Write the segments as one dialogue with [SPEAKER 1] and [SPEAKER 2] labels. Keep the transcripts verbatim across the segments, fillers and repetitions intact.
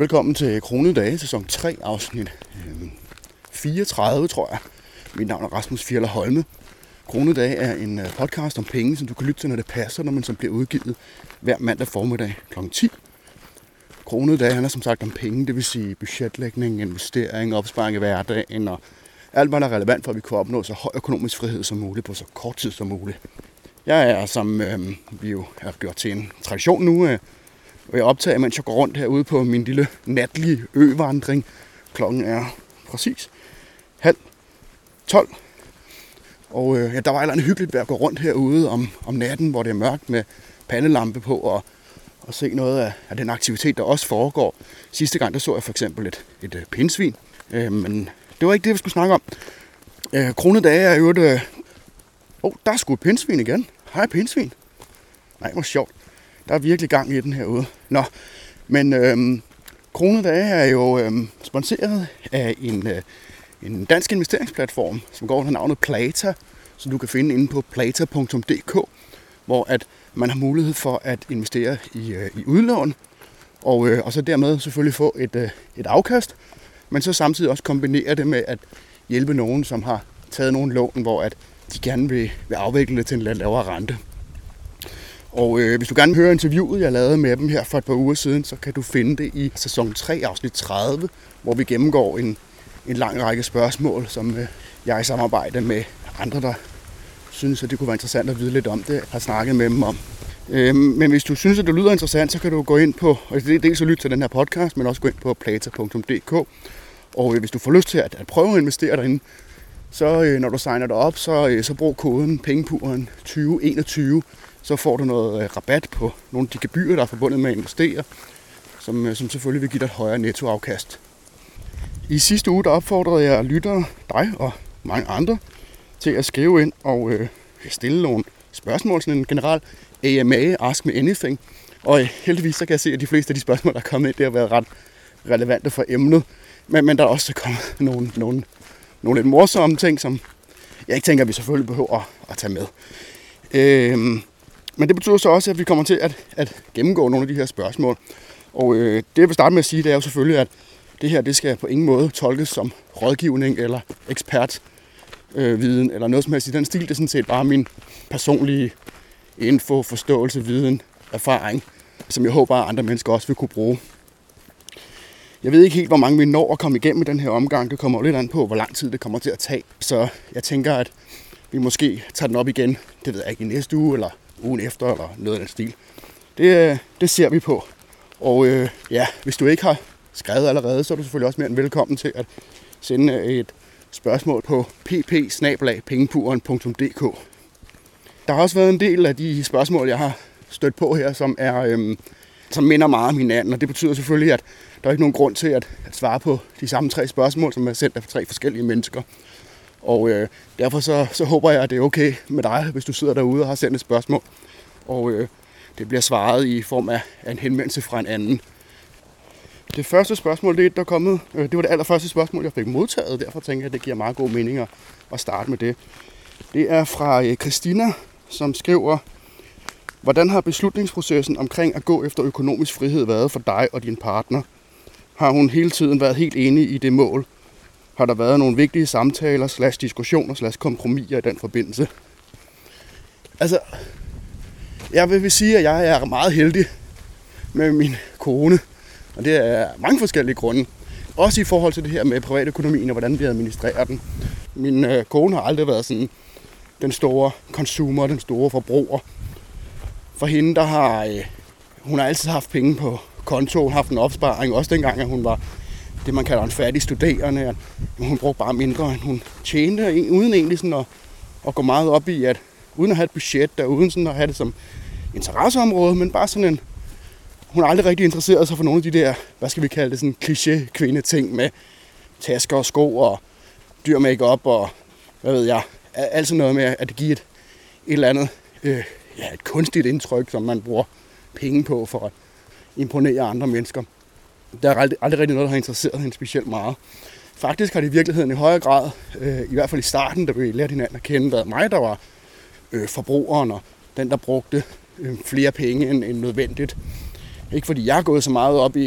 [SPEAKER 1] Velkommen til Kronede Dage, sæson tre, afsnit fireogtredive, tror jeg. Mit navn er Rasmus Fjeller Holme. Kronede Dage er en podcast om penge, som du kan lytte til, når det passer, når man som bliver udgivet hver mandag formiddag klokken ti. Kronede Dage handler som sagt om penge, det vil sige budgetlægning, investering, opsparing i hverdagen og alt, hvad der er relevant for, at vi kan opnå så høj økonomisk frihed som muligt på så kort tid som muligt. Jeg er, som øh, vi jo har gjort til en tradition nu, øh, og jeg optager, mens jeg går rundt herude på min lille natlige øvandring. Klokken er præcis halv tolv. Og øh, ja, der var et eller andet hyggeligt ved at gå rundt herude om, om natten, hvor det er mørkt med pandelampe på, og, og se noget af, af den aktivitet, der også foregår. Sidste gang, der så jeg for eksempel et, et, et pindsvin, øh, men det var ikke det, vi skulle snakke om. Øh, Kronede Dage er jo et... Øh... Oh, der er sgu et pindsvin igen. Hej, pindsvin. Nej, hvor sjovt. Der er virkelig gang i den herude. Nå, men øhm, Kronede Dage er jo øhm, sponsoreret af en, øh, en dansk investeringsplatform, som går under navnet Plata, som du kan finde inde på plata punktum d k, hvor at man har mulighed for at investere i, øh, i udlån, og, øh, og så dermed selvfølgelig få et, øh, et afkast, men så samtidig også kombinere det med at hjælpe nogen, som har taget nogle lån, hvor at de gerne vil, vil afvikle det til en lidt lavere rente. Og øh, hvis du gerne vil høre interviewet, jeg lavede med dem her for et par uger siden, så kan du finde det i sæson tre, afsnit tredive, hvor vi gennemgår en, en lang række spørgsmål, som øh, jeg i samarbejde med andre, der synes, at det kunne være interessant at vide lidt om det, har snakket med dem om. Øh, men hvis du synes, at det lyder interessant, så kan du gå ind på, og det er dels at lytte til den her podcast, men også gå ind på plata punktum d k. Og øh, hvis du får lyst til at, at prøve at investere derinde, så øh, når du signer dig op, så, øh, så brug koden pengepuren tyve enogtyve, så får du noget øh, rabat på nogle af de gebyrer, der er forbundet med at investere, som, øh, som selvfølgelig vil give dig et højere nettoafkast. I sidste uge der opfordrede jeg lyttere, dig og mange andre, til at skrive ind og øh, stille nogle spørgsmål, sådan en general A M A, Ask Me Anything. Og øh, heldigvis så kan jeg se, at de fleste af de spørgsmål, der er kommet ind, det har været ret relevante for emnet. Men, men der er også kommet nogle, nogle, nogle lidt morsomme ting, som jeg ikke tænker, at vi selvfølgelig behøver at, at tage med. Øhm, men det betyder så også, at vi kommer til at, at gennemgå nogle af de her spørgsmål. Og øh, det jeg vil starte med at sige, det er jo selvfølgelig, at det her det skal på ingen måde tolkes som rådgivning eller ekspertviden øh, eller noget som helst i den stil. Det er sådan set bare min personlige info, forståelse, viden, erfaring, som jeg håber, at andre mennesker også vil kunne bruge. Jeg ved ikke helt, hvor mange vi når at komme igennem i den her omgang. Det kommer jo lidt an på, hvor lang tid det kommer til at tage. Så jeg tænker, at vi måske tager den op igen, det ved jeg ikke, i næste uge, eller ugen efter, eller noget af den stil. Det, det ser vi på. Og øh, ja, hvis du ikke har skrevet allerede, så er du selvfølgelig også mere end velkommen til at sende et spørgsmål på p p bindestreg pengepuren punktum d k. Der har også været en del af de spørgsmål, jeg har stødt på her, som er... Øh, som minder meget om hinanden, og det betyder selvfølgelig, at der er ikke nogen grund til at, at svare på de samme tre spørgsmål, som er sendt af tre forskellige mennesker. Og øh, derfor så, så håber jeg, at det er okay med dig, hvis du sidder derude og har sendt et spørgsmål, og øh, det bliver svaret i form af, af en henvendelse fra en anden. Det første spørgsmål, det, der er kommet, øh, det var det allerførste spørgsmål, jeg fik modtaget, derfor tænker jeg, at det giver meget god mening at, at starte med det. Det er fra øh, Christina, som skriver: hvordan har beslutningsprocessen omkring at gå efter økonomisk frihed været for dig og din partner? Har hun hele tiden været helt enig i det mål? Har der været nogle vigtige samtaler, slash diskussioner, slash kompromiser i den forbindelse? Altså, jeg vil sige, at jeg er meget heldig med min kone, og det er mange forskellige grunde. Også i forhold til det her med privatøkonomien og hvordan vi administrerer den. Min øh, kone har aldrig været sådan den store consumer, den store forbruger. For hende, der har øh, hun har altid haft penge på konto, hun har haft en opsparing, også dengang, at hun var det, man kalder en fattig studerende. At hun brugte bare mindre, end hun tjente, uden egentlig sådan at, at gå meget op i, at uden at have et budget, og uden sådan at have det som interesseområde, men bare sådan en, hun har aldrig rigtig interesseret sig for nogle af de der, hvad skal vi kalde det, sådan kliché-kvinde-ting med tasker og sko og dyr make-up og hvad ved jeg, alt sådan noget med, at det giver et, et eller andet, øh, ja, et kunstigt indtryk, som man bruger penge på for at imponere andre mennesker. Der er aldrig, aldrig rigtig noget, der har interesseret hende specielt meget. Faktisk har det i virkeligheden i højere grad, øh, i hvert fald i starten, da vi lærte hinanden at kende, været mig, der var øh, forbrugeren og den, der brugte øh, flere penge end, end nødvendigt. Ikke fordi jeg er gået så meget op i,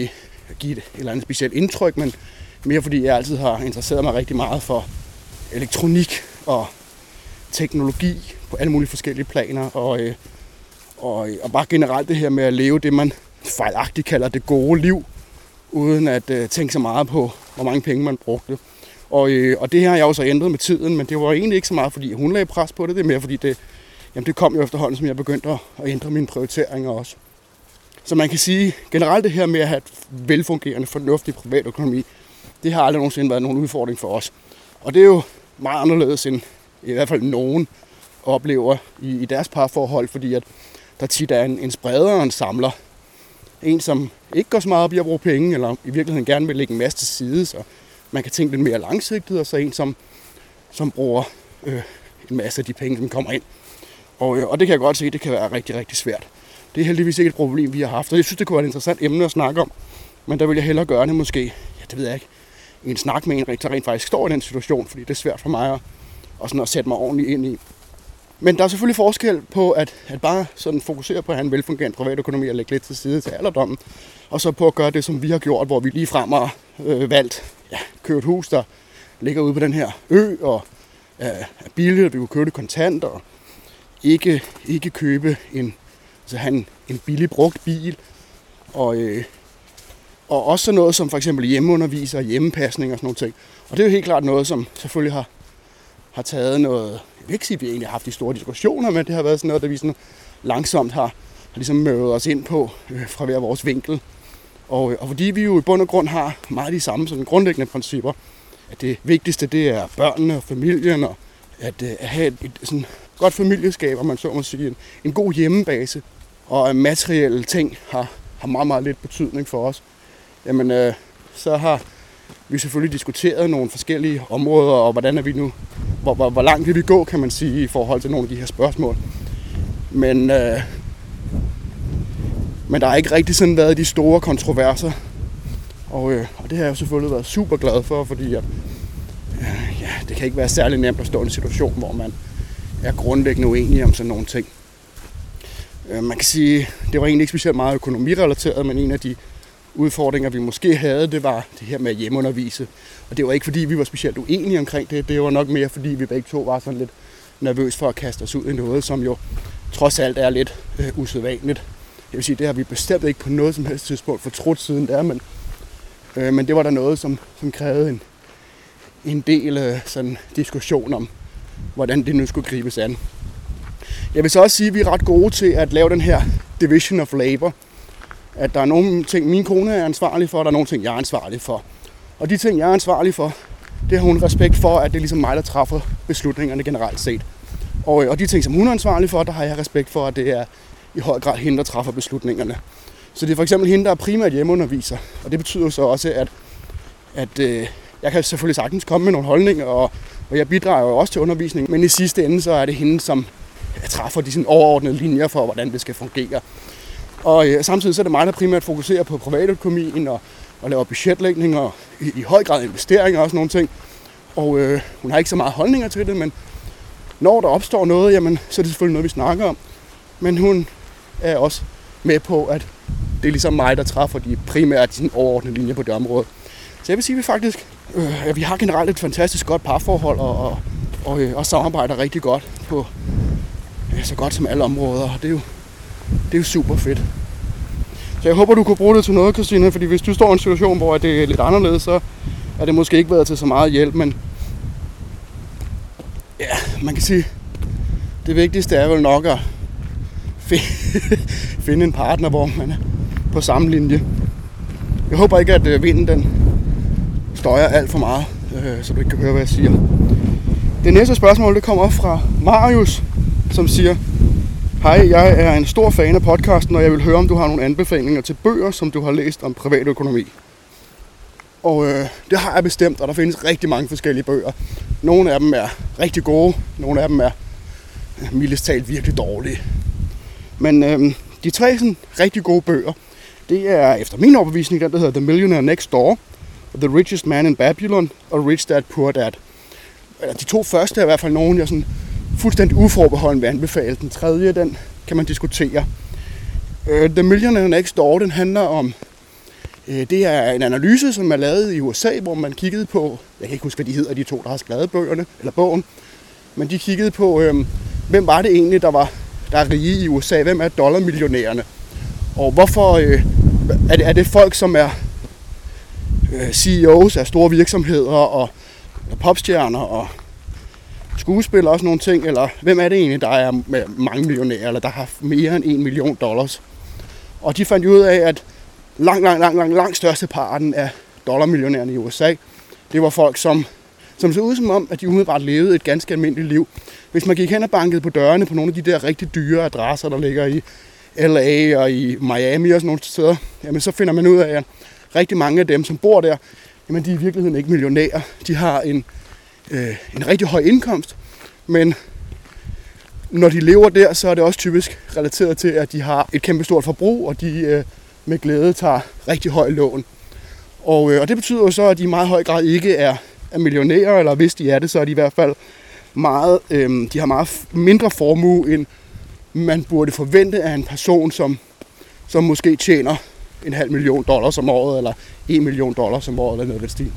[SPEAKER 1] give et eller andet specielt indtryk, men mere fordi jeg altid har interesseret mig rigtig meget for elektronik og teknologi på alle mulige forskellige planer, og, øh, og, og bare generelt det her med at leve det, man fejlagtigt kalder det gode liv, uden at øh, tænke så meget på, hvor mange penge man brugte. Og, øh, og det her har jeg jo så ændret med tiden, men det var egentlig ikke så meget, fordi hun lagde pres på det. Det er mere, fordi det, jamen det kom jo efterhånden, som jeg begyndte at ændre mine prioriteringer også. Så man kan sige, generelt det her med at have et velfungerende, fornuftig privatøkonomi, det har aldrig nogensinde været nogen udfordring for os. Og det er jo meget anderledes end i hvert fald nogen oplever i, i deres parforhold, fordi at der tit er en, en spreder og en samler. En, som ikke går så meget op i at bruge penge, eller i virkeligheden gerne vil lægge en masse til side, så man kan tænke lidt mere langsigtet, og så en, som, som bruger øh, en masse af de penge, som kommer ind. Og, øh, og det kan jeg godt se, det kan være rigtig, rigtig svært. Det er heldigvis ikke et problem, vi har haft, og jeg synes, det kunne være et interessant emne at snakke om. Men der vil jeg hellere gøre det måske, ja, det ved jeg ikke, en snak med en, der rent faktisk står i den situation, fordi det er svært for mig at, og sådan at sætte mig ordentligt ind i. Men der er selvfølgelig forskel på at, at bare sådan fokusere på at have en velfungerende privatøkonomi og lægge lidt til side til alderdommen, og så på at gøre det, som vi har gjort, hvor vi lige frem har øh, valgt ja, købe et hus, der ligger ude på den her ø, og øh, er billigt, og vi kunne købe det kontant, og ikke, ikke købe en, altså have en, en billig brugt bil, og, øh, og også sådan noget som for eksempel hjemmeunderviser og hjemmepasning og sådan nogle ting. Og det er jo helt klart noget, som selvfølgelig har, har taget noget, jeg vil ikke sige, at vi egentlig har haft de store diskussioner, men det har været sådan noget, der vi sådan langsomt har, har ligesom mødet os ind på øh, fra hver vores vinkel. Og, og fordi vi jo i bund og grund har meget de samme sådan grundlæggende principper, at det vigtigste det er børnene og familien, og at, at have et, et sådan godt familieskab, og man så må sige, en, en god hjemmebase, og at materielle ting har, har meget, meget lidt betydning for os. Jamen, øh, så har vi selvfølgelig diskuteret nogle forskellige områder, og hvordan er vi nu, hvor, hvor, hvor langt vil vi gå, kan man sige, i forhold til nogle af de her spørgsmål. Men, øh, men der har ikke rigtig sådan været de store kontroverser, og, øh, og det har jeg jo selvfølgelig været super glad for, fordi at, øh, ja, det kan ikke være særlig nemt at stå i en situation, hvor man er grundlæggende uenige om sådan nogle ting. Øh, man kan sige, det var egentlig ikke specielt meget økonomirelateret, men en af de udfordringer, vi måske havde, det var det her med at hjemmeundervise. Og det var ikke, fordi vi var specielt uenige omkring det. Det var nok mere, fordi vi begge to var sådan lidt nervøs for at kaste os ud i noget, som jo trods alt er lidt øh, usædvanligt. Jeg vil sige, det har vi bestemt ikke på noget som helst tidspunkt fortrudt siden der, men, øh, men det var der noget, som, som krævede en, en del øh, sådan diskussion om, hvordan det nu skulle gribes an. Jeg vil så også sige, at vi er ret gode til at lave den her division of labor. At der er nogle ting, min kone er ansvarlig for, og der er nogle ting, jeg er ansvarlig for. Og de ting, jeg er ansvarlig for, det har hun respekt for, at det er ligesom mig, der træffer beslutningerne generelt set. Og, og de ting, som hun er ansvarlig for, der har jeg respekt for, at det er i høj grad hende, der træffer beslutningerne. Så det er for eksempel hende, der er primært hjemmeunderviser. Og det betyder så også, at, at øh, jeg kan selvfølgelig sagtens komme med nogle holdninger, og, og jeg bidrager jo også til undervisning. Men i sidste ende, så er det hende, som træffer de sådan overordnede linjer for, hvordan det skal fungere. Og øh, samtidig så er det mig, der primært fokuserer på privatøkonomien og, og laver budgetlægning og i, i høj grad investeringer og sådan nogle ting. Og øh, hun har ikke så meget holdninger til det, men når der opstår noget, jamen, så er det selvfølgelig noget, vi snakker om. Men hun er også med på, at det er ligesom mig, der træffer de primært de overordnede linjer på det område. Så jeg vil sige, at vi faktisk øh, at vi har generelt et fantastisk godt parforhold og, og, og, øh, og samarbejder rigtig godt på øh, så godt som alle områder. Og det er jo Det er jo super fedt. Så jeg håber, du kunne bruge det til noget, Christine, fordi hvis du står i en situation, hvor det er lidt anderledes, så er det måske ikke været til så meget hjælp, men ja, man kan sige, det vigtigste er vel nok at finde en partner, hvor man er på samme linje. Jeg håber ikke, at vinden den støjer alt for meget, så du ikke kan høre, hvad jeg siger. Det næste spørgsmål, det kommer fra Marius, som siger: Hej, jeg er en stor fan af podcasten, og jeg vil høre, om du har nogle anbefalinger til bøger, som du har læst om privatøkonomi. Og øh, det har jeg bestemt, og der findes rigtig mange forskellige bøger. Nogle af dem er rigtig gode, nogle af dem er mildest talt virkelig dårlige. Men øh, de tre sådan, rigtig gode bøger, det er efter min overbevisning den, der hedder The Millionaire Next Door, The Richest Man in Babylon og Rich Dad Poor Dad. De to første er i hvert fald nogen, jeg sådan fuldstændig uforbeholden vil anbefale. Den tredje, den kan man diskutere. Uh, The Millionaire Next Door, den handler om Det er en analyse, som er lavet i U S A, hvor man kiggede på, jeg kan ikke huske, hvad de hedder, de to, der har skrevet bøgerne, eller bogen, men de kiggede på, øh, hvem var det egentlig, der var der er rige i U S A, hvem er dollarmillionærerne, og hvorfor øh, er, det, er det folk, som er øh, C E O's af store virksomheder, og, og popstjerner, og skuespillere og sådan nogle ting, eller hvem er det egentlig, der er mange millionærer, eller der har mere end en million dollars. Og de fandt ud af, at langt, langt, langt, langt, langt største parten af dollarmillionærerne i U S A, det var folk, som, som så ud som om, at de umiddelbart levede et ganske almindeligt liv. Hvis man gik hen og bankede på dørene på nogle af de der rigtig dyre adresser, der ligger i L A og i Miami og sådan nogle steder, jamen så finder man ud af, at rigtig mange af dem, som bor der, jamen de er i virkeligheden ikke millionærer. De har en, øh, en rigtig høj indkomst, men når de lever der, så er det også typisk relateret til, at de har et kæmpestort forbrug, og de øh, med glæde tager rigtig høj lån. Og, øh, og det betyder jo så, at de i meget høj grad ikke er, er millionærer, eller hvis de er det, så er de i hvert fald meget, øh, de har meget mindre formue, end man burde forvente af en person, som, som måske tjener en halv million dollars om året, eller en million dollars om året, eller noget af den stil.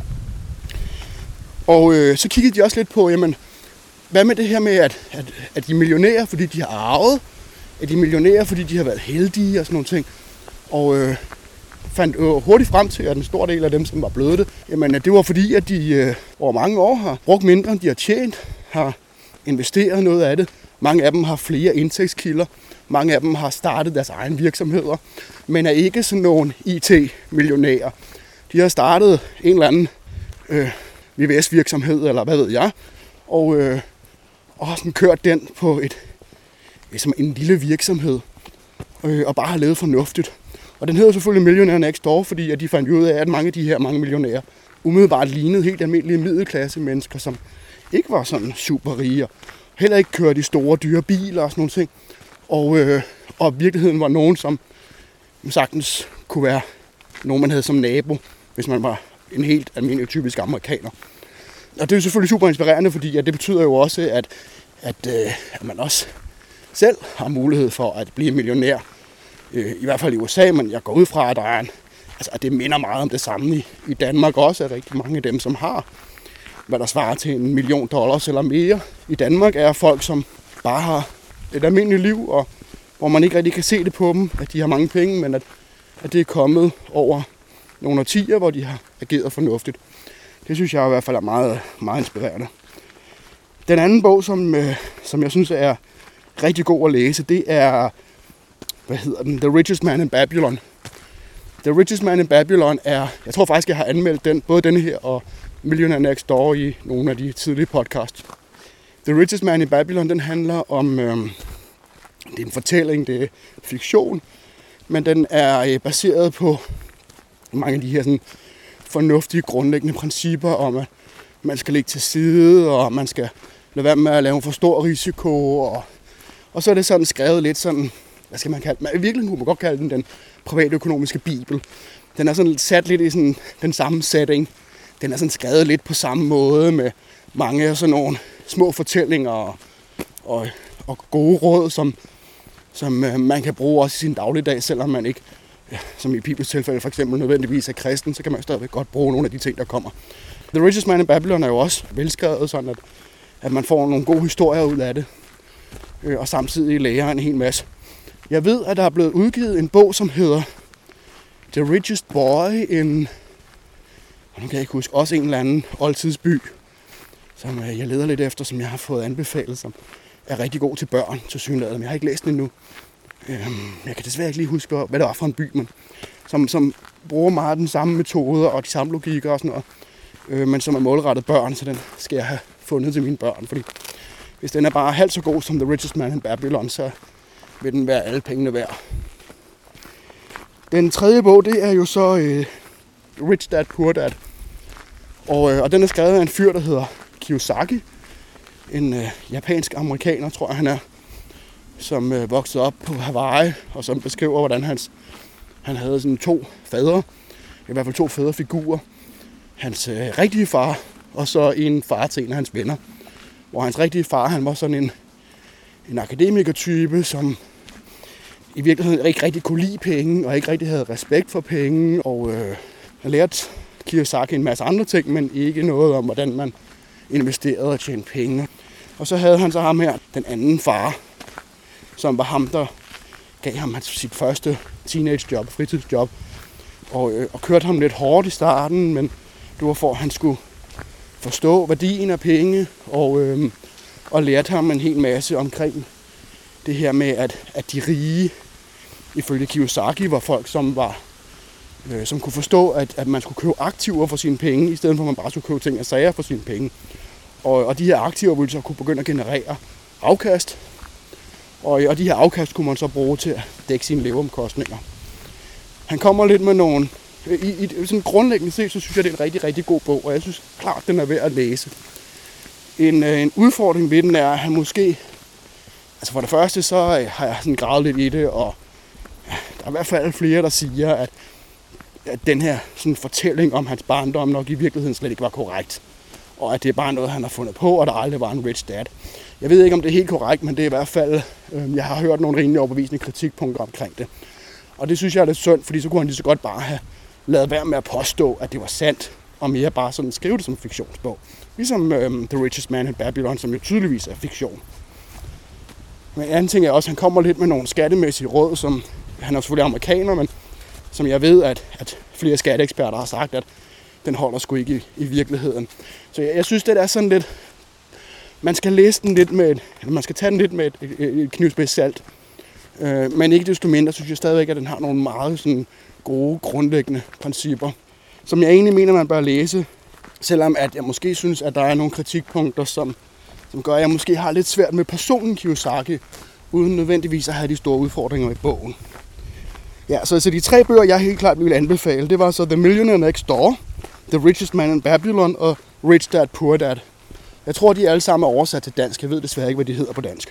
[SPEAKER 1] Og øh, så kiggede de også lidt på, jamen, hvad med det her med, at, at, at de er millionærer, fordi de har arvet? Er de millionærer, fordi de har været heldige og sådan nogle ting? Og øh, fandt øh, hurtigt frem til, at en stor del af dem, som var blevet det, jamen, at det var fordi, at de øh, over mange år har brugt mindre, end de har tjent, har investeret noget af det. Mange af dem har flere indtægtskilder. Mange af dem har startet deres egen virksomheder, men er ikke sådan nogle I T-millionærer. De har startet en eller anden øh, V V S-virksomhed, eller hvad ved jeg, og, øh, og har sådan kørt den på et, som en lille virksomhed, øh, og bare har levet fornuftigt. Og den hedder selvfølgelig Millionaire Next Door, fordi at de fandt ud af, at mange af de her mange millionærer umiddelbart lignede helt almindelige middelklasse mennesker, som ikke var sådan super rige, og heller ikke kørte i store, dyre biler og sådan nogle ting. Og, øh, og i virkeligheden var nogen, som sagtens kunne være nogen, man havde som nabo, hvis man var en helt almindelig typisk amerikaner. Og det er jo selvfølgelig super inspirerende, fordi at det betyder jo også, at, at, øh, at man også selv har mulighed for at blive millionær. Øh, I hvert fald i U S A, men jeg går ud fra, at der er en, altså, at det minder meget om det samme i, i Danmark også, at rigtig mange af dem, som har, hvad der svarer til en million dollars eller mere i Danmark, er folk, som bare har et almindeligt liv, og hvor man ikke rigtig kan se det på dem, at de har mange penge, men at, at det er kommet over nogle årtier, hvor de har ageret fornuftigt. Det synes jeg i hvert fald er meget, meget inspirerende. Den anden bog, som, øh, som jeg synes er rigtig god at læse, det er, hvad hedder den, The Richest Man in Babylon. The Richest Man in Babylon er, jeg tror faktisk, jeg har anmeldt den, både denne her og Millionaire Next Door i nogle af de tidlige podcasts. The Richest Man in Babylon, den handler om, øh, det er en fortælling, det er fiktion, men den er øh, baseret på mange af de her sådan, fornuftige, grundlæggende principper om, at man skal ligge til side, og man skal lade være med at lave for stor risiko, og, og så er det sådan skrevet lidt sådan, hvad skal man kalde den? I virkeligheden kunne man godt kalde den den privatøkonomiske bibel. Den er sådan sat lidt i sådan den samme setting. Den er sådan skrevet lidt på samme måde, med mange af sådan nogle små fortællinger og, og, og gode råd, som, som øh, man kan bruge også i sin dagligdag, selvom man ikke, ja, som i Bibels tilfælde for eksempel nødvendigvis er kristen, så kan man stadigvæk godt bruge nogle af de ting, der kommer. The Richest Man in Babylon er jo også velskrevet, sådan at, at man får nogle gode historier ud af det, øh, og samtidig lærer en hel masse. Jeg ved, at der er blevet udgivet en bog, som hedder The Richest Boy in, og nu kan jeg ikke huske, også en eller anden oldtidsby, som øh, jeg leder lidt efter, som jeg har fået anbefalet, som er rigtig god til børn, til synligheden. Men jeg har ikke læst den endnu. Øhm, jeg kan desværre ikke lige huske, hvad det var for en by, men som, som bruger meget den samme metoder og de samme logikker og sådan noget, øh, men som er målrettet børn, så den skal jeg have fundet til mine børn. Fordi hvis den er bare halvt så god som The Richest Man in Babylon, så vil den være alle pengene værd. Den tredje bog, det er jo så øh, Rich Dad, Poor Dad. Og, øh, og den er skrevet af en fyr, der hedder Kiyosaki. En øh, japansk amerikaner, tror jeg han er, som øh, voksede op på Hawaii, og som beskriver, hvordan hans, han havde sådan to fædre, i hvert fald to fædrefigurer. Hans øh, rigtige far, og så en far til en af hans venner. Hvor hans rigtige far, han var sådan en, en akademikertype, som i virkeligheden ikke rigtig kunne lide penge, og ikke rigtig havde respekt for penge, og øh, han lærte Kiyosaki en masse andre ting, men ikke noget om, hvordan man investerede og tjente penge. Og så havde han så ham her, den anden far, som var ham, der gav ham sit første teenagejob, fritidsjob, og, øh, og kørte ham lidt hårdt i starten, men det var for, at han skulle forstå værdien af penge, og, øh, og lærte ham en hel masse omkring det her med, at, at de rige, ifølge Kiyosaki, var folk, som var øh, som kunne forstå, at, at man skulle købe aktiver for sine penge, i stedet for at man bare skulle købe ting og sager for sine penge. Og, og de her aktiver ville så kunne begynde at generere afkast, og, og de her afkast kunne man så bruge til at dække sine leveomkostninger. Han kommer lidt med nogle... I, i sådan grundlæggende set, så synes jeg, det er en rigtig, rigtig god bog, og jeg synes klart, den er værd at læse. En, en udfordring ved den er, at han måske... Altså for det første, så har jeg sådan gravet lidt i det, og der er i hvert fald flere, der siger, at, at den her sådan fortælling om hans barndom nok i virkeligheden slet ikke var korrekt. Og at det er bare noget, han har fundet på, og der aldrig var en rich dad. Jeg ved ikke, om det er helt korrekt, men det er i hvert fald... Øh, jeg har hørt nogle rimelig overbevisende kritikpunkter omkring det. Og det synes jeg er lidt synd, fordi så kunne han lige så godt bare have lavet være med at påstå, at det var sandt, og mere bare sådan skrive det som en fiktionsbog. Ligesom øhm, The Richest Man in Babylon, som jo tydeligvis er fiktion. Men en anden ting er også, at han kommer lidt med nogle skattemæssige råd, som han er selvfølgelig amerikaner, men som jeg ved, at, at flere skatteeksperter har sagt, at den holder sgu ikke i, i virkeligheden. Så jeg, jeg synes, det er sådan lidt... Man skal læse den lidt med... Eller man skal tage den lidt med et, et, et knivspids salt. Øh, men ikke desto mindre synes jeg stadigvæk, at den har nogle meget sådan, gode, grundlæggende principper, som jeg egentlig mener, man bør læse, selvom at jeg måske synes, at der er nogle kritikpunkter, som, som gør, at jeg måske har lidt svært med personen Kiyosaki, uden nødvendigvis at have de store udfordringer i bogen. Ja, så altså de tre bøger, jeg helt klart ville anbefale, det var så The Millionaire Next Door, The Richest Man in Babylon og Rich Dad Poor Dad. Jeg tror, de alle sammen er oversat til dansk. Jeg ved desværre ikke, hvad de hedder på dansk.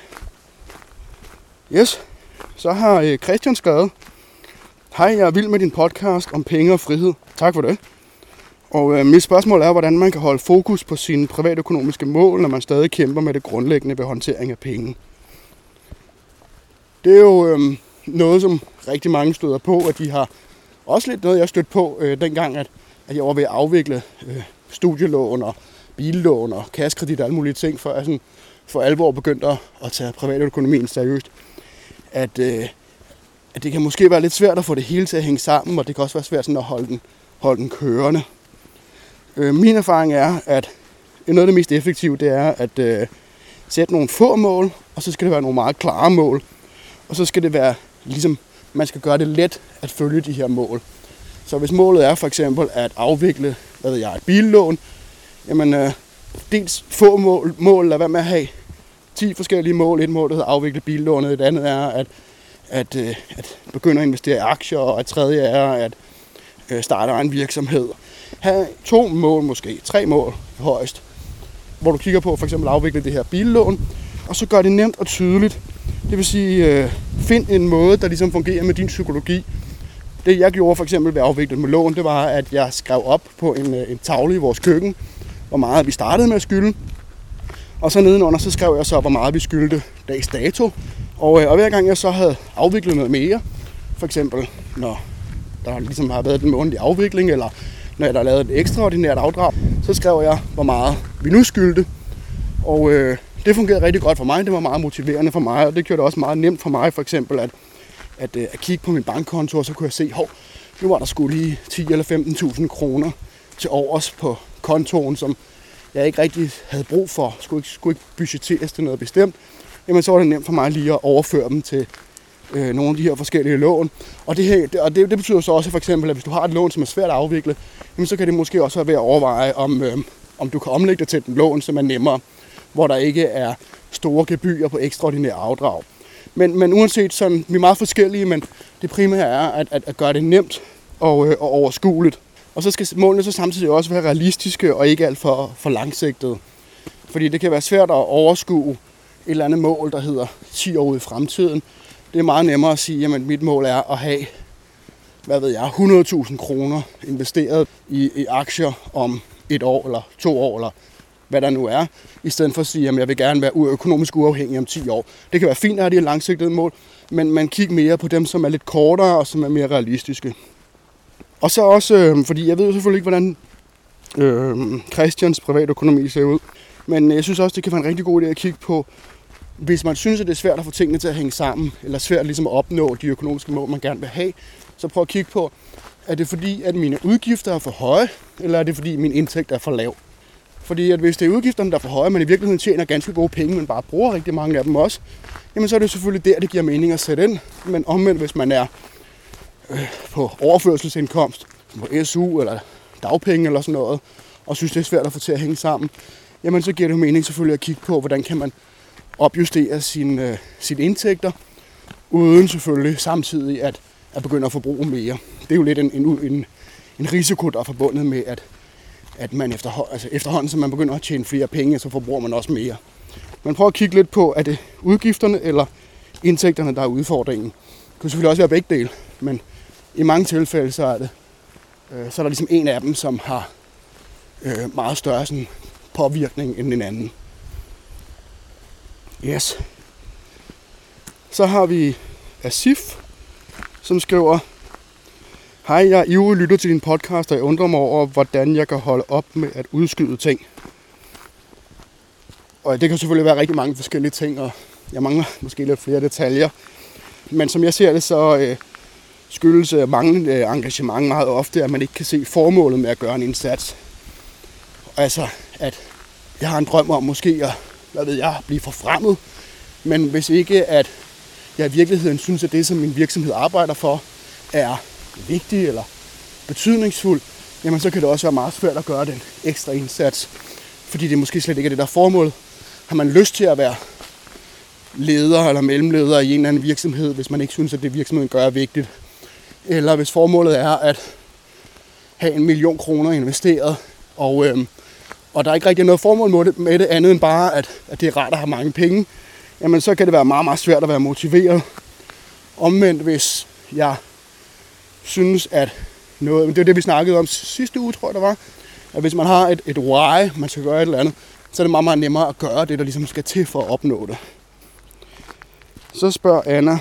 [SPEAKER 1] Yes, så har øh, Christian skrevet: Hej, jeg er vild med din podcast om penge og frihed. Tak for det. Og øh, mit spørgsmål er, hvordan man kan holde fokus på sine privatøkonomiske mål, når man stadig kæmper med det grundlæggende ved håndtering af penge. Det er jo øh, noget, som rigtig mange støder på, og de har også lidt noget, jeg stødte på øh, dengang, at, at jeg var ved at afvikle øh, studielån og billån og kassekredit og alle mulige ting, for, altså, for alvor begyndte at, at tage privatøkonomien seriøst. At, øh, at det kan måske være lidt svært at få det hele til at hænge sammen, og det kan også være svært sådan at holde den, holde den kørende. Øh, min erfaring er, at noget af det mest effektive, det er at øh, sætte nogle få mål, og så skal det være nogle meget klare mål. Og så skal det være, ligesom man skal gøre det let at følge de her mål. Så hvis målet er for eksempel at afvikle, hvad ved jeg, et billån, jamen øh, dels få mål, mål, lad være med at have ti forskellige mål. Et mål, der hedder afvikle billånet, et andet er at, at, øh, at begynde at investere i aktier, og et tredje er at øh, starte en virksomhed. Have to mål måske, tre mål højst, hvor du kigger på for eksempel at afvikle det her billån, og så gør det nemt og tydeligt. Det vil sige, øh, find en måde, der ligesom fungerer med din psykologi. Det jeg gjorde for eksempel ved at afvikle med lån, det var, at jeg skrev op på en, en tavle i vores køkken, hvor meget vi startede med at skylde. Og så nedenunder, så skrev jeg så, hvor meget vi skyldte dags dato. Og, øh, og hver gang jeg så havde afviklet noget mere, for eksempel når der ligesom har været en månedlig afvikling, eller når der er lavet et ekstraordinært afdrag, så skrev jeg, hvor meget vi nu skyldte. Og øh, det fungerede rigtig godt for mig, det var meget motiverende for mig, og det gjorde det også meget nemt for mig, for eksempel at, at, øh, at kigge på min bankkonto, og så kunne jeg se, hov, nu var der sgu lige ti eller femten tusind kroner til overs på kontoen, som jeg ikke rigtig havde brug for, skulle ikke, skulle ikke budgetteres til noget bestemt. Jamen så var det nemt for mig lige at overføre dem til øh, nogle af de her forskellige lån. Og, det, her, det, og det, det betyder så også for eksempel, at hvis du har et lån, som er svært at afvikle, jamen, så kan det måske også være ved at overveje, om, øh, om du kan omlægge det til et lån, som er nemmere, hvor der ikke er store gebyrer på ekstraordinære afdrag. Men, men uanset sådan, vi er meget forskellige, men det primære er at, at, at gøre det nemt og, øh, og overskueligt. Og så skal målene så samtidig også være realistiske og ikke alt for, for langsigtede. Fordi det kan være svært at overskue et eller andet mål, der hedder ti år ude i fremtiden. Det er meget nemmere at sige, at mit mål er at have, hvad ved jeg, hundrede tusind kroner investeret i, i aktier om et år, eller to år, eller hvad der nu er, i stedet for at sige, at jeg vil gerne være økonomisk uafhængig om ti år. Det kan være fint at have de langsigtede mål, men man kigger mere på dem, som er lidt kortere og som er mere realistiske. Og så også, øh, fordi jeg ved selvfølgelig ikke, hvordan øh, Christians privatøkonomi ser ud, men jeg synes også, det kan være en rigtig god idé at kigge på, hvis man synes, at det er svært at få tingene til at hænge sammen, eller svært ligesom at opnå de økonomiske mål, man gerne vil have, så prøv at kigge på, er det fordi, at mine udgifter er for høje, eller er det fordi, min indtægt er for lav? Fordi at hvis det er udgifterne, der er for høje, men i virkeligheden tjener ganske gode penge, men bare bruger rigtig mange af dem også, jamen så er det selvfølgelig der, det giver mening at sætte ind. Men omvendt, hvis man er øh, på overførselsindkomst, på S U eller dagpenge eller sådan noget, og synes, det er svært at få til at hænge sammen, jamen så giver det mening selvfølgelig at kigge på, hvordan kan man opjustere sine, øh, sine indtægter, uden selvfølgelig samtidig at, at begynde at forbruge mere. Det er jo lidt en, en, en, en risiko, der er forbundet med, at, at man efterhånden, altså efterhånden, som man begynder at tjene flere penge, så forbruger man også mere. Man prøver at kigge lidt på, er det udgifterne eller indtægterne, der er udfordringen. Det kan selvfølgelig også være begge dele, men i mange tilfælde, så er, det, øh, så er der ligesom en af dem, som har øh, meget større sådan, påvirkning end den anden. Yes. Så har vi Asif, som skriver: Hej, jeg er ivrig lytter til din podcast, og jeg undrer mig over, hvordan jeg kan holde op med at udskyde ting. Og det kan selvfølgelig være rigtig mange forskellige ting, og jeg mangler måske lidt flere detaljer. Men som jeg ser det, så øh, skyldes øh, manglende øh, engagement meget ofte, at man ikke kan se formålet med at gøre en indsats. Altså, at jeg har en drøm om måske at, hvad ved jeg, blive forfremmet. Men hvis ikke, at jeg i virkeligheden synes, at det, som min virksomhed arbejder for, er vigtigt eller betydningsfuldt, jamen så kan det også være meget svært at gøre den ekstra indsats, fordi det måske slet ikke er det, der er formålet. Har man lyst til at være leder eller mellemleder i en eller anden virksomhed, hvis man ikke synes, at det virksomheden gør er vigtigt, eller hvis formålet er at have en million kroner investeret, og, øhm, og der er ikke rigtig noget formål med det, med det andet end bare, at, at det er rart at have mange penge, jamen så kan det være meget, meget svært at være motiveret. Omvendt, hvis jeg synes, at noget, det er det, vi snakkede om sidste uge, tror jeg, der var, at hvis man har et, et why, man skal gøre et eller andet, så er det meget, meget nemmere at gøre det, der ligesom skal til for at opnå det. Så spørger Anna: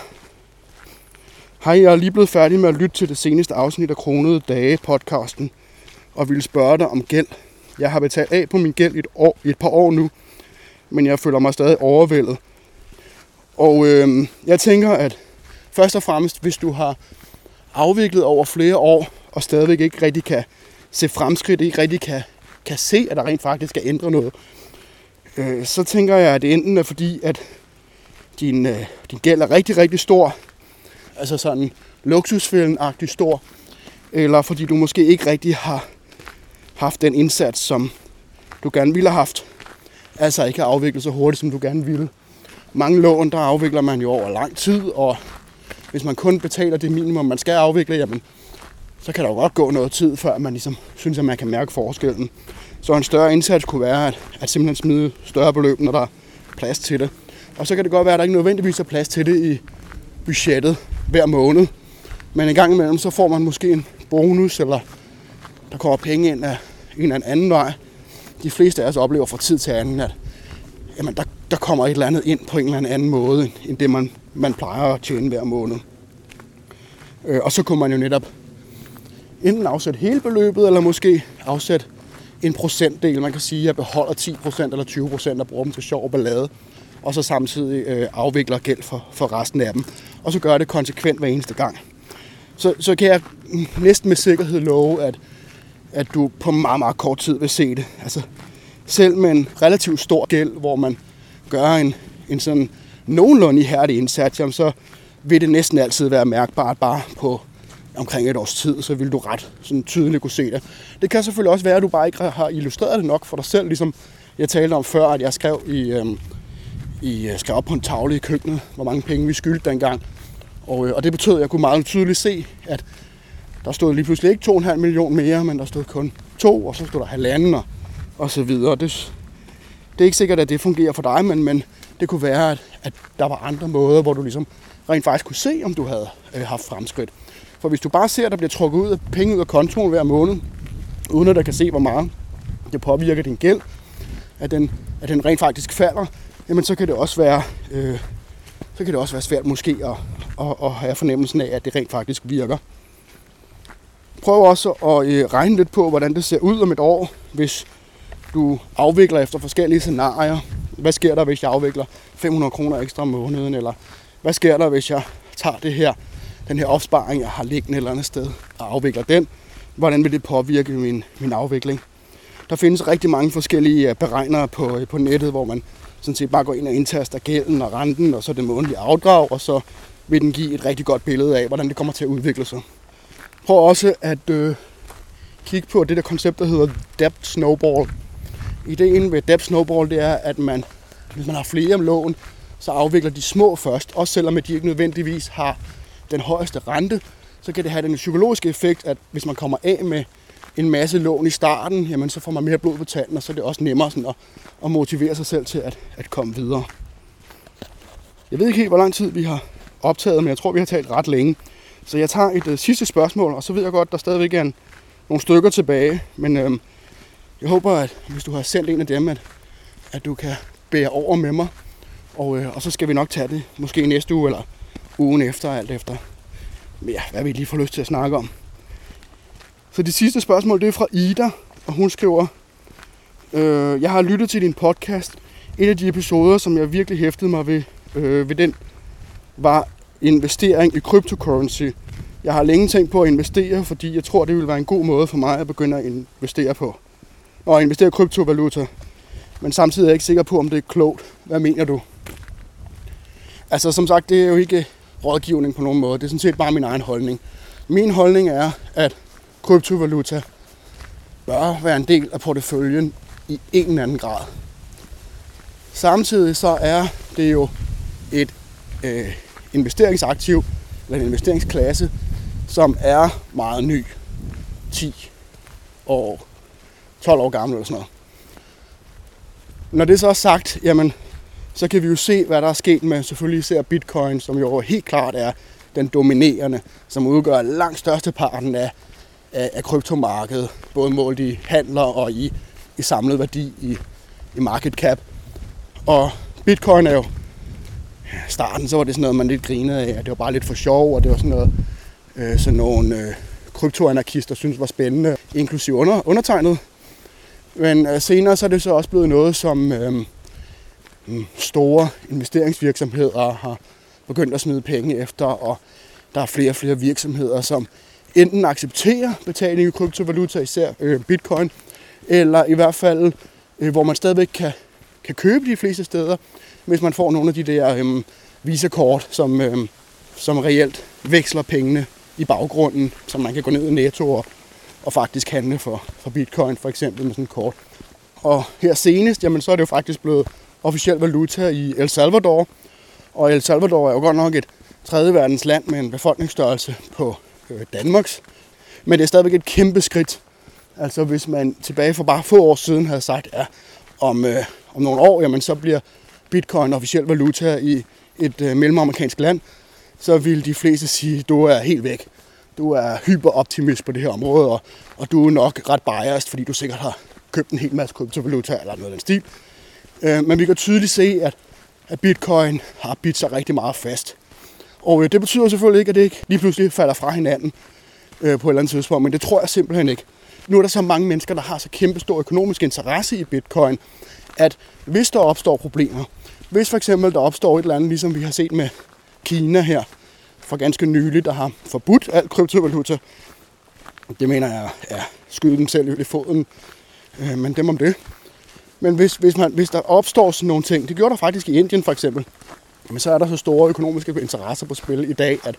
[SPEAKER 1] Hej, jeg er lige blevet færdig med at lytte til det seneste afsnit af Kronede Dage podcasten, og ville spørge dig om gæld. Jeg har betalt af på min gæld i et, år, i et par år nu, men jeg føler mig stadig overvældet. Og øh, jeg tænker, at først og fremmest, hvis du har afviklet over flere år, og stadigvæk ikke rigtig kan se fremskridt, ikke rigtig kan, kan se, at der rent faktisk skal ændre noget, øh, så tænker jeg, at det enten er fordi, at din, øh, din gæld er rigtig, rigtig stor, altså sådan luksusfælden-agtig stor, eller fordi du måske ikke rigtig har haft den indsats, som du gerne ville have haft, altså ikke har afviklet så hurtigt, som du gerne ville. Mange lån, der afvikler man jo over lang tid, og hvis man kun betaler det minimum, man skal afvikle, jamen, så kan der jo godt gå noget tid, før man ligesom synes, at man kan mærke forskellen. Så en større indsats kunne være, at, at simpelthen smide større beløb, når der er plads til det. Og så kan det godt være, at der ikke nødvendigvis er plads til det i budgettet hver måned. Men en gang imellem, så får man måske en bonus, eller der kommer penge ind af en eller anden vej. De fleste af os oplever fra tid til anden, at jamen, der, der kommer et eller andet ind på en eller anden måde, end det man, man plejer at tjene hver måned. Øh, og så kunne man jo netop enten afsætte hele beløbet, eller måske afsætte en procentdel. Man kan sige, at jeg beholder ti procent eller tyve procent og bruger dem til sjov og ballade, og så samtidig øh, afvikler gæld for, for resten af dem. Og så gør det konsekvent hver eneste gang. Så, så kan jeg næsten med sikkerhed love, at, at du på meget, meget kort tid vil se det. Altså, selv med en relativt stor gæld, hvor man gør en, en sådan nogenlunde ihærdig indsats, jamen, så vil det næsten altid være mærkbart bare på omkring et års tid, så vil du ret sådan tydeligt kunne se det. Det kan selvfølgelig også være, at du bare ikke har illustreret det nok for dig selv, ligesom jeg talte om før, at jeg skrev i, øhm, i skrev op på en tavle i køkkenet, hvor mange penge vi skyldte dengang. Og, og det betød, at jeg kunne meget tydeligt se, at der stod lige pludselig ikke to komma fem millioner mere, men der stod kun to, og så stod der halvanden og, og så videre. Det, det er ikke sikkert, at det fungerer for dig, men, men det kunne være, at, at der var andre måder, hvor du ligesom rent faktisk kunne se, om du havde øh, haft fremskridt. For hvis du bare ser, at der bliver trukket ud af penge ud af kontoen hver måned, uden at der kan se, hvor meget det påvirker din gæld, at den, at den rent faktisk falder, jamen så kan det også være, øh, så kan det også være svært måske at, at, at have fornemmelsen af, at det rent faktisk virker. Prøv også at øh, regne lidt på, hvordan det ser ud om et år, hvis du afvikler efter forskellige scenarier. Hvad sker der, hvis jeg afvikler fem hundrede kroner ekstra om måneden? Eller hvad sker der, hvis jeg tager det her, den her opsparing, jeg har liggende et eller andet sted, og afvikler den? Hvordan vil det påvirke min, min afvikling? Der findes rigtig mange forskellige beregnere på, på nettet, hvor man sådan set bare går ind og indtaster gælden og renten, og så det månedlige afdrag, og så vil den give et rigtig godt billede af, hvordan det kommer til at udvikle sig. Prøv også at øh, kigge på det der koncept, der hedder debt snowball. Ideen ved debt snowball, det er, at man, hvis man har flere lån, så afvikler de små først. Også selvom de ikke nødvendigvis har den højeste rente, så kan det have den psykologiske effekt, at hvis man kommer af med en masse lån i starten, jamen så får man mere blod på tanden, og så er det også nemmere sådan at, at motivere sig selv til at, at komme videre. Jeg ved ikke helt, hvor lang tid vi har optaget, men jeg tror, vi har talt ret længe. Så jeg tager et uh, sidste spørgsmål, og så ved jeg godt, at der stadigvæk er en, nogle stykker tilbage. Men øhm, jeg håber, at hvis du har sendt en af dem, at, at du kan bære over med mig. Og, øh, og så skal vi nok tage det, måske næste uge eller ugen efter, alt efter. Men ja, hvad vi lige får lyst til at snakke om. Så det sidste spørgsmål, det er fra Ida, og hun skriver, øh, jeg har lyttet til din podcast. En af de episoder, som jeg virkelig hæftede mig ved, øh, ved den, var investering i cryptocurrency. Jeg har længe tænkt på at investere, fordi jeg tror, det vil være en god måde for mig at begynde at investere på. Og investere i kryptovaluta. Men samtidig er jeg ikke sikker på, om det er klogt. Hvad mener du? Altså, som sagt, det er jo ikke rådgivning på nogen måde. Det er sådan set bare min egen holdning. Min holdning er, at kryptovaluta bør være en del af porteføljen i en eller anden grad. Samtidig så er det jo et øh, investeringsaktiv, eller en investeringsklasse, som er meget ny. ti år, tolv år gammel eller sådan noget. Når det så er sagt, jamen, så kan vi jo se, hvad der er sket med selvfølgelig især Bitcoin, som jo helt klart er den dominerende, som udgør langt størsteparten af, af, af kryptomarkedet, både målt i handler og i, i samlet værdi i, i market cap. Og Bitcoin er jo, i starten så var det sådan noget, man lidt grinede af, at det var bare lidt for sjov, og det var sådan noget, øh, sådan nogle øh, kryptoanarkister synes var spændende, inklusive under, undertegnet. Men øh, senere så er det så også blevet noget, som øh, store investeringsvirksomheder har begyndt at smide penge efter, og der er flere og flere virksomheder, som enten accepterer betaling i kryptovaluta, især øh, Bitcoin, eller i hvert fald, øh, hvor man stadigvæk kan, kan købe de fleste steder, hvis man får nogle af de der øh, visakort, som, øh, som reelt veksler pengene i baggrunden, så man kan gå ned i Netto og, og faktisk handle for, for Bitcoin, for eksempel med sådan et kort. Og her senest, jamen, så er det jo faktisk blevet officiel valuta i El Salvador, og El Salvador er jo godt nok et tredje verdens land med en befolkningsstørrelse på øh, Danmarks, men det er stadigvæk et kæmpe skridt. Altså hvis man tilbage for bare få år siden havde sagt, at ja, om, øh, om nogle år, jamen, så bliver Bitcoin officiel valuta i et øh, mellemamerikansk land, så vil de fleste sige, at du er helt væk. Du er hyperoptimist på det her område, og, og du er nok ret biased, fordi du sikkert har købt en hel masse kryptovaluta eller noget af den stil. Øh, men vi kan tydeligt se, at, at Bitcoin har bidt sig rigtig meget fast. Og øh, det betyder selvfølgelig ikke, at det ikke lige pludselig falder fra hinanden øh, på et eller andet tidspunkt, men det tror jeg simpelthen ikke. Nu er der så mange mennesker, der har så kæmpe stor økonomisk interesse i Bitcoin, at hvis der opstår problemer, hvis for eksempel der opstår et eller andet, ligesom vi har set med Kina her, for ganske nylig, der har forbudt alt kryptovaluta, det mener jeg er skyde dem selv i foden, øh, men dem om det. Men hvis, hvis, man, hvis der opstår sådan nogle ting, det gjorde der faktisk i Indien for eksempel, men så er der så store økonomiske interesser på spil i dag, at,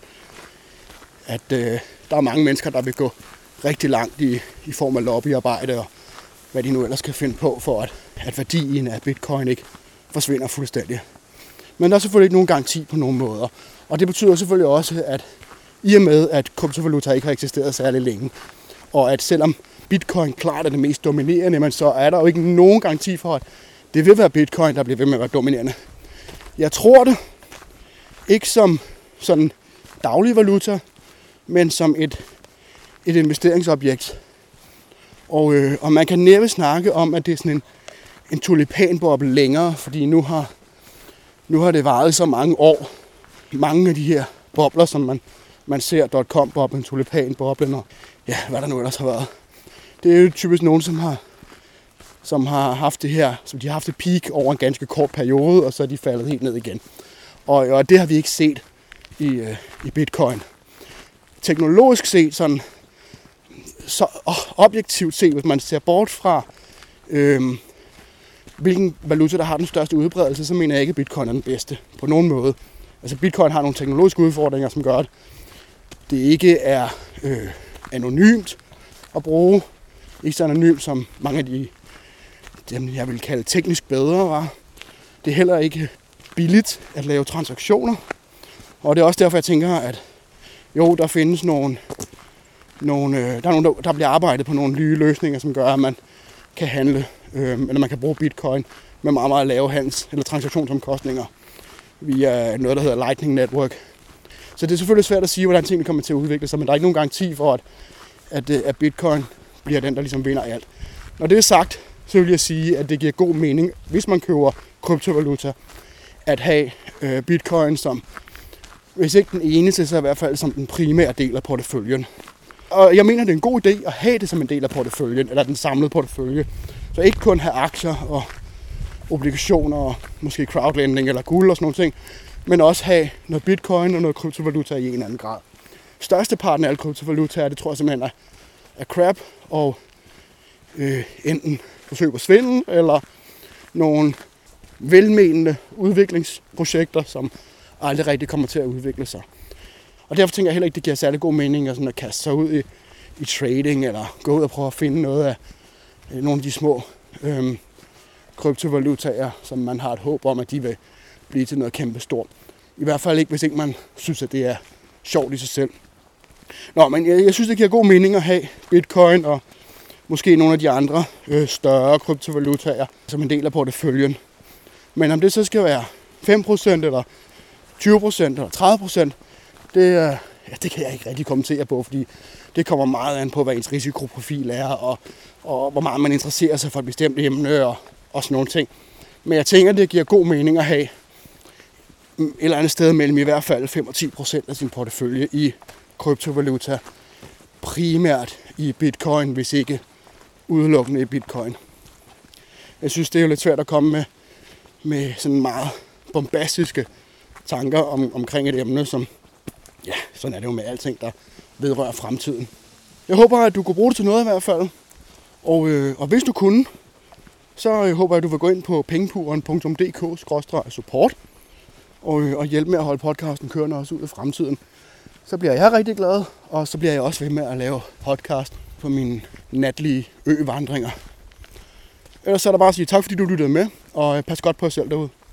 [SPEAKER 1] at øh, der er mange mennesker, der vil gå rigtig langt i, i form af lobbyarbejde og hvad de nu ellers kan finde på, for at, at værdien af Bitcoin ikke forsvinder fuldstændig. Men der er selvfølgelig ikke nogen garanti på nogen måder. Og det betyder selvfølgelig også, at i og med, at kryptovaluta ikke har eksisteret særlig længe, og at selvom Bitcoin klart er det mest dominerende, men så er der jo ikke nogen garanti for, at det vil være Bitcoin, der bliver ved med at være dominerende. Jeg tror det, ikke som sådan daglig valuta, men som et, et investeringsobjekt. Og, øh, og man kan næppe snakke om, at det er sådan en, en tulipanboble længere, fordi nu har, nu har det varet så mange år. Mange af de her bobler, som man, man ser, dot com-boblen, tulipanboblen og ja, hvad der nu ellers har været. Det er jo typisk nogen, som har, som har haft det her, som de har haft et peak over en ganske kort periode, og så er de faldet helt ned igen. Og, og det har vi ikke set i, øh, i Bitcoin. Teknologisk set, sådan, så objektivt set, hvis man ser bort fra, øh, hvilken valuta, der har den største udbredelse, så mener jeg ikke, at Bitcoin er den bedste på nogen måde. Altså Bitcoin har nogle teknologiske udfordringer, som gør, at det ikke er øh, anonymt at bruge. Ikke så anonymt som mange af de, dem jeg vil kalde teknisk bedre, var. Det er heller ikke billigt at lave transaktioner. Og det er også derfor, jeg tænker, at jo, der findes nogle, nogle øh, der er nogle, der bliver arbejdet på nogle nye løsninger, som gør, at man kan handle, øh, eller man kan bruge Bitcoin med meget, meget lave handels- eller transaktionsomkostninger via noget, der hedder Lightning Network. Så det er selvfølgelig svært at sige, hvordan tingene kommer til at udvikle sig, men der er ikke nogen garanti for, at, at, at Bitcoin bliver den, der ligesom vinder alt. Når det er sagt, så vil jeg sige, at det giver god mening, hvis man køber kryptovaluta, at have øh, Bitcoin som, hvis ikke den eneste, så i hvert fald som den primære del af porteføljen. Og jeg mener, det er en god idé at have det som en del af porteføljen, eller den samlede portefølje. Så ikke kun have aktier og obligationer og måske crowdlending eller guld og sådan nogle ting, men også have noget bitcoin og noget kryptovaluta i en eller anden grad. Størsteparten af alle kryptovaluta, det tror jeg simpelthen er, er crap og øh, enten forsøg på svindel eller nogle velmenende udviklingsprojekter, som aldrig rigtig kommer til at udvikle sig. Og derfor tænker jeg heller ikke, det giver særlig god mening at, sådan at kaste sig ud i, i trading eller gå ud og prøve at finde noget af øh, nogle af de små øh, kryptovalutaer, som man har et håb om, at de vil blive til noget kæmpe stort. I hvert fald ikke, hvis ikke man synes, at det er sjovt i sig selv. Nå, men jeg, jeg synes, det giver god mening at have Bitcoin og måske nogle af de andre øh, større kryptovalutaer som en del af porteføljen. Men om det så skal være fem procent eller tyve procent eller tredive procent, det, øh, ja, det kan jeg ikke rigtig kommentere på, fordi det kommer meget an på, hvad ens risikoprofil er, og, og hvor meget man interesserer sig for et bestemt emne og, og sådan nogle ting. Men jeg tænker, det giver god mening at have et eller andet sted mellem i hvert fald fem og ti procent af sin portefølje i kryptovaluta. Primært i bitcoin, hvis ikke udelukkende i bitcoin. Jeg synes, det er jo lidt svært at komme med, med sådan meget bombastiske tanker om, omkring et emne, som, ja, sådan er det jo med alting, der vedrører fremtiden. Jeg håber, at du kunne bruge det til noget i hvert fald. Og, øh, og hvis du kunne, så øh, håber jeg, at du vil gå ind på pengepuren punktum d k skråstreg support og, øh, og hjælpe med at holde podcasten kørende også ud i fremtiden. Så bliver jeg rigtig glad, og så bliver jeg også ved med at lave podcast på mine natlige øvandringer. Ellers så er der bare at sige tak, fordi du lyttede med, og pas godt på jer selv derude.